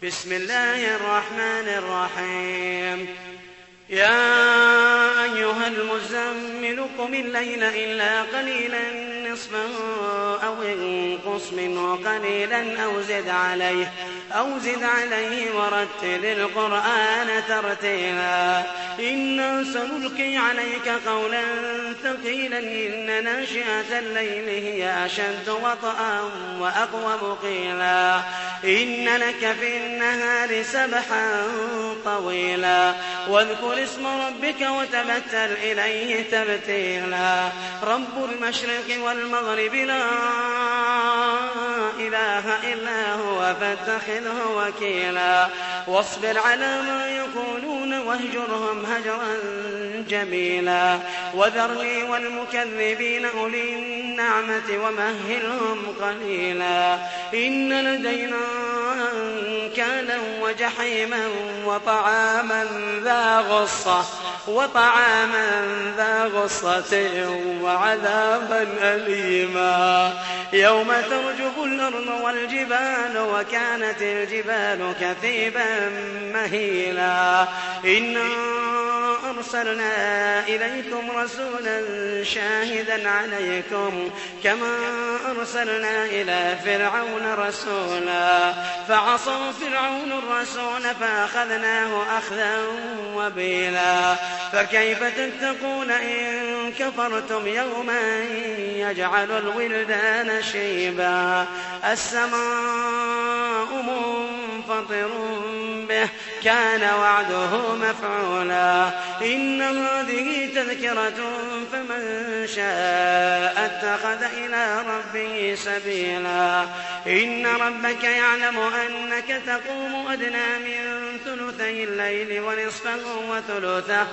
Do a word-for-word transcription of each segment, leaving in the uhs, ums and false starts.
بسم الله الرحمن الرحيم. يا أيها المزمل قم الليل إلا قليلا نصفه أو انقص منه قليلا أو زد عليه أو زد عليه ورتل القرآن ترتيلا إنا سنلقي عليك قولا ثقيلا إن ناشئة الليل هي أشد وطئا وأقوم قيلا إن لك في النهار سبحا طويلا واذكر اسم ربك وتبتل إليه تبتيلا رب المشرق والمغرب لا إله إلا هو فاتخذه وكيلا واصبر على ما يقولون واهجرهم هجرا جميلا وذرني والمكذبين أولي النعمة ومهلهم قليلا إن لدينا أنكالا وجحيما وطعاما ذا غصة وطعاما ذا غصة وعذابا أليما يوم ترجف الأرض والجبال وكانت الجبال كثيبا مهيلا إنا أرسلنا إليكم رسولا شاهدا عليكم كما أرسلنا إلى فرعون رسولا فعصوا فرعون الرسول فأخذناه أخذا وبيلا فكيف تتقون إن كفرتم يوما يجعل الولدان شيبا السماء منفطر به كان وعده مفعولا إن هذه تذكرة فمن شاء اتخذ إلى ربه سبيلا إن ربك يعلم أنك تقوم أدنى من ثلثي الليل ونصفه وثلثه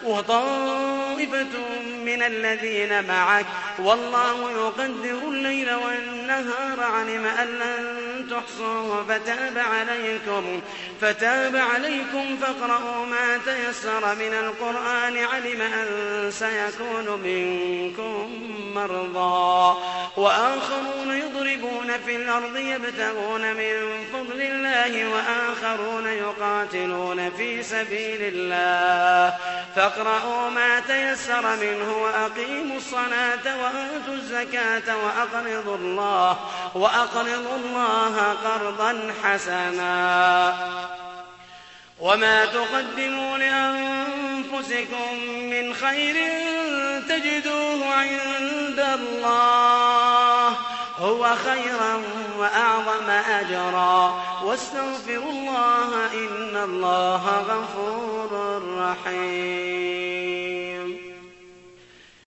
وطائفة من الذين معك والله يقدر الليل والنهار علم أن لن تحصوه فتاب عليكم فتاب عليكم فاقرؤوا ما تيسر من القرآن علم أن سيكون منكم مرضى وآخرون يضربون في الأرض يبتغون من فضل الله وآخرون يقاتلون في سبيل الله فاقرؤوا ما تيسر منه وأقيموا الصلاة وآتوا الزكاة وأقرضوا الله وأقرضوا الله قرضا حسنا وما تقدموا لأنفسكم من خير تجدوه عند الله هو خيرا وأعظم أجرا واستغفروا الله إن الله غفور رحيم.